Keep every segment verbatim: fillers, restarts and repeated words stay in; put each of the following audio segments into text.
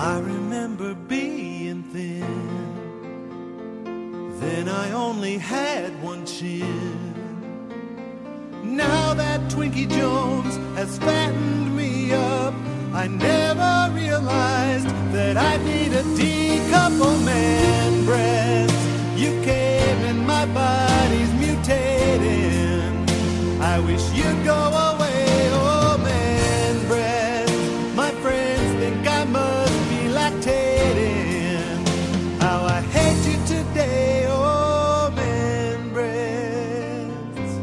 I remember being thin, then I only had one chin. Now that Twinkie Jones has fattened me up, I never realized that I need a D-couple man breast. You came and my body's mutating. I wish you'd go away, oh man breast. My friends think I must be lactating. How I hate you today, oh man breast.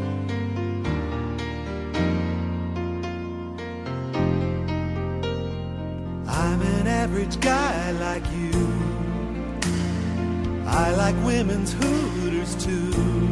I'm an average guy like you. I like women's hooters too.